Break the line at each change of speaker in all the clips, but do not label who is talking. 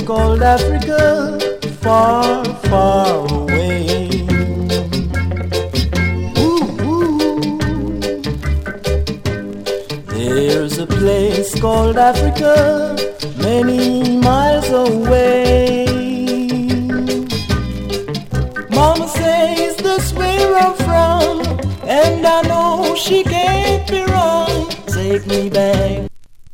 called Africa, far, far away. Ooh, ooh. There's a place called Africa, many miles away. Mama says that's where I'm from, and I know she can't be wrong. Take me back.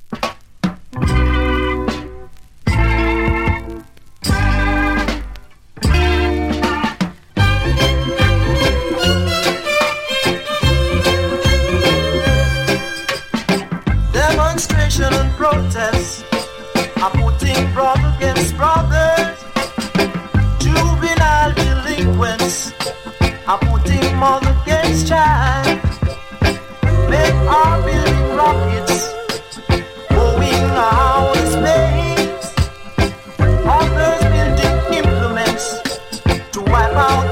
Demonstration and protest are putting brother against brothers. Juvenile delinquents are putting mother against child. Make our building rockets going outer space. Others building implements to wipe out